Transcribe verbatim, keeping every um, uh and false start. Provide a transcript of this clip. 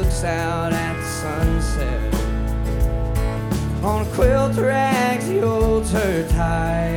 looks out at sunset. On a quilt rags he holds her tight.